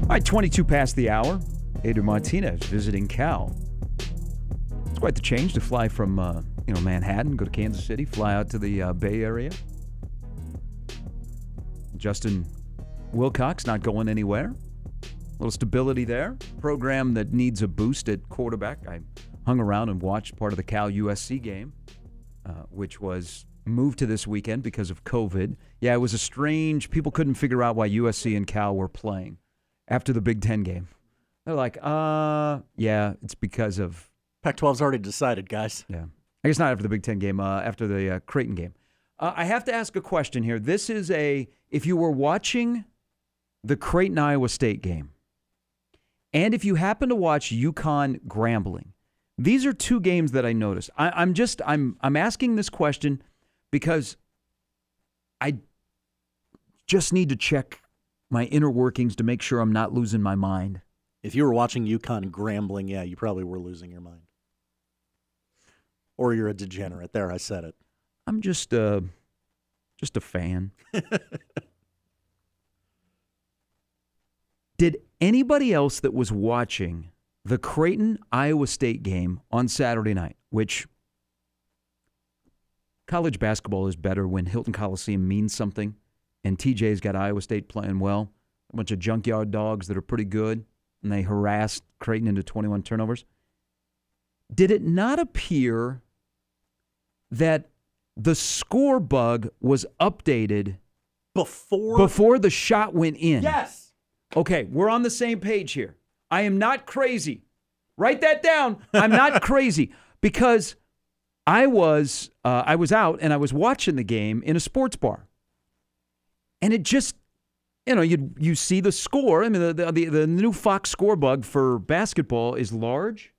right, 22 past the hour. Adrian Martinez visiting Cal. It's quite the change to fly from Manhattan, go to Kansas City, fly out to the Bay Area. Justin Wilcox not going anywhere. A little stability there. Program that needs a boost at quarterback. I hung around and watched part of the Cal-USC game, which was moved to this weekend because of COVID. Yeah, it was a strange, people couldn't figure out why USC and Cal were playing after the Big Ten game. They're like, yeah, it's because of... Pac-12's already decided, guys. Yeah. I guess not after the Big Ten game, after the Creighton game. I have to ask a question here. This is if you were watching the Creighton-Iowa State game, and if you happen to watch UConn Grambling, these are two games that I noticed. I'm asking this question because I just need to check my inner workings to make sure I'm not losing my mind. If you were watching UConn Grambling, yeah, you probably were losing your mind. Or you're a degenerate. There, I said it. I'm just a fan. Did anybody else that was watching the Creighton-Iowa State game on Saturday night, which college basketball is better when Hilton Coliseum means something, and TJ's got Iowa State playing well, a bunch of junkyard dogs that are pretty good, and they harassed Creighton into 21 turnovers. Did it not appear that the score bug was updated before the shot went in? Yes. Okay, we're on the same page here. I am not crazy. Write that down. I'm not crazy because I was out and I was watching the game in a sports bar, and it just, you see the score. I mean, the new Fox score bug for basketball is large.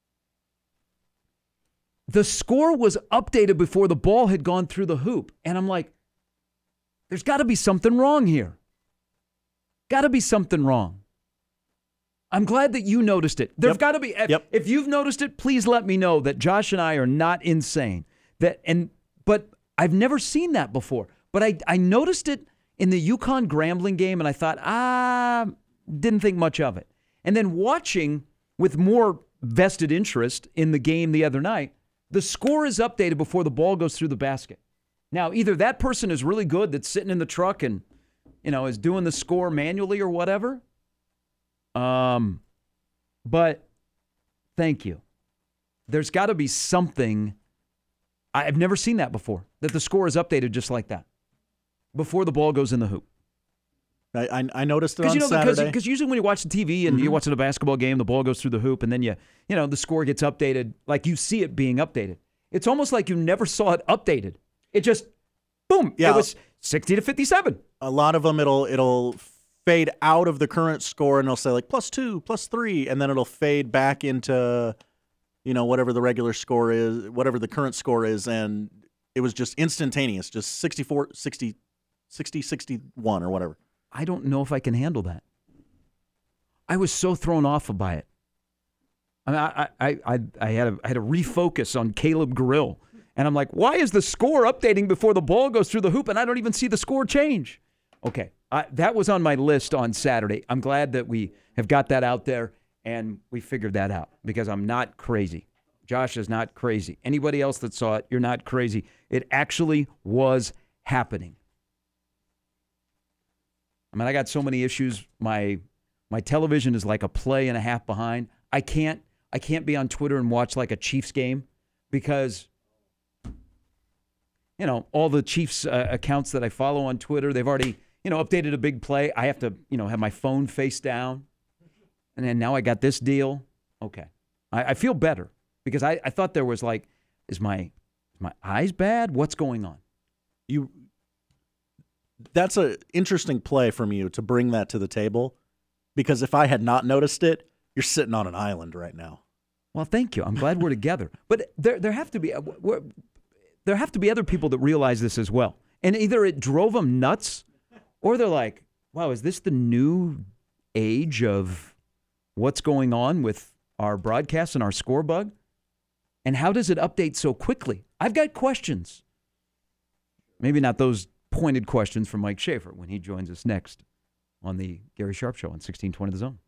The score was updated before the ball had gone through the hoop, and I'm like, there's got to be something wrong here. Got to be something wrong. I'm glad that you noticed it. There's got to be. Yep. If you've noticed it, please let me know that Josh and I are not insane. But I've never seen that before. But I noticed it in the UConn Grambling game, and I thought, didn't think much of it. And then watching with more vested interest in the game the other night, the score is updated before the ball goes through the basket. Now, either that person is really good that's sitting in the truck and is doing the score manually or whatever. But thank you. There's got to be something. I've never seen that before, that the score is updated just like that before the ball goes in the hoop. I noticed it on Saturday. Because usually when you watch the TV and you're watching a basketball game, the ball goes through the hoop, and then the score gets updated. Like you see it being updated. It's almost like you never saw it updated. It just, boom, it was 60-57. A lot of them, it'll fade out of the current score, and it'll say like +2, +3, and then it'll fade back into, whatever the regular score is, whatever the current score is, and it was just instantaneous, just 64, 60, 61 or whatever. I don't know if I can handle that. I was so thrown off by it. I mean, I had to refocus on Caleb Grill. And I'm like, why is the score updating before the ball goes through the hoop and I don't even see the score change? Okay, that was on my list on Saturday. I'm glad that we have got that out there and we figured that out because I'm not crazy. Josh is not crazy. Anybody else that saw it, you're not crazy. It actually was happening. I mean, I got so many issues. My television is like a play and a half behind. I can't be on Twitter and watch like a Chiefs game because all the Chiefs accounts that I follow on Twitter, they've already, updated a big play. I have to, have my phone face down. And then now I got this deal. Okay. I feel better because I thought there was like, is my eyes bad? What's going on? That's an interesting play from you to bring that to the table because if I had not noticed it, you're sitting on an island right now. Well, thank you. I'm glad we're together. But there have to be other people that realize this as well. And either it drove them nuts or they're like, wow, is this the new age of what's going on with our broadcast and our score bug? And how does it update so quickly? I've got questions. Maybe not those pointed questions from Mike Schaefer when he joins us next on the Gary Sharp Show on 1620 The Zone.